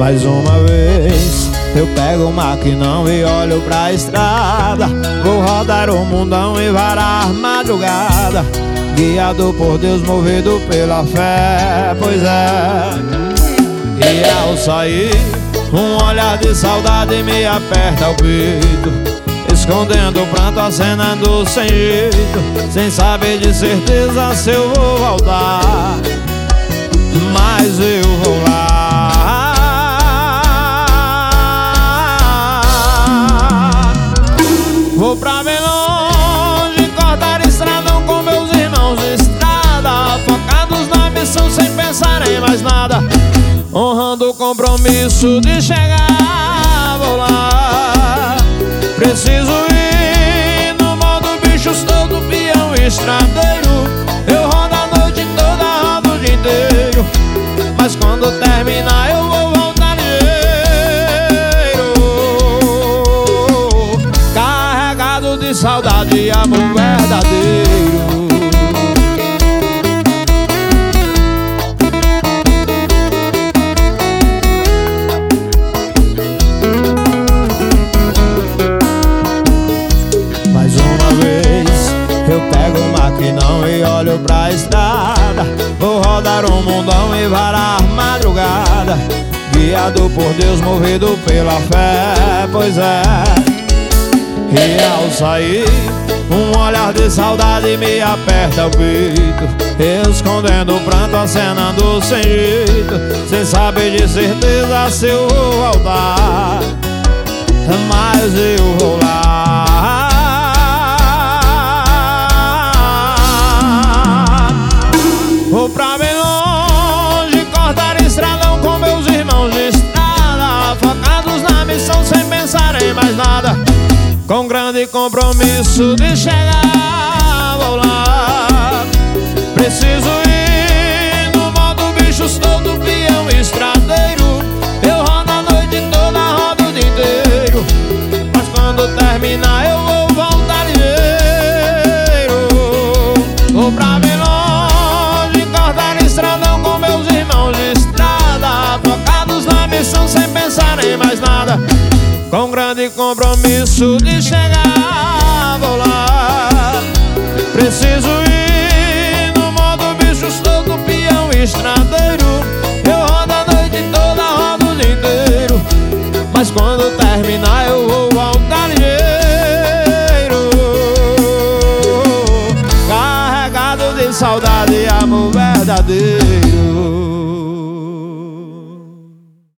Mais uma vez eu pego o maquinão e olho pra estrada. Vou rodar o mundão e varar madrugada, guiado por Deus, movido pela fé, pois é. E ao sair, um olhar de saudade me aperta o peito, escondendo o pranto, acenando sem jeito, sem saber de certeza se eu vou voltar. Mas eu vou lá. Vou pra bem longe, cortar estradão com meus irmãos de estrada, focados na missão sem pensar em mais nada, honrando o compromisso de chegar. Vou lá. Preciso ir no modo bicho, estou do peão estradeiro. Eu rodo a noite toda, rodo o dia inteiro, mas quando terminar eu vou voltar ligeiro, carregado de saudade e amor verdadeiro. Mais uma vez eu pego o maquinão e olho pra estrada. Vou rodar o mundão e varar madrugada, guiado por Deus, movido pela fé, pois é. E ao sair, um olhar de saudade me aperta o peito, escondendo o pranto, acenando sem jeito, sem saber de certeza se eu vou voltar. Mas eu vou lá. Vou pra bem longe, cortar estradão com meus irmãos de estrada, focados na missão sem pensar em mais nada, com grande compromisso de chegar. Vou lá. Preciso ir no modo bicho, estou do peão estradeiro. Eu rodo a noite toda, rodo o dia inteiro, mas quando terminar eu vou voltar ligeiro. Vou pra bem longe, cortar estradão com meus irmãos de estrada, focados na missão sem pensar em mais nada, com grande compromisso de chegar. Vou lá. Preciso ir no modo bicho, estou do peão estradeiro. Eu rodo a noite toda, rodo o dia inteiro, mas quando terminar eu vou voltar ligeiro, carregado de saudade e amor verdadeiro.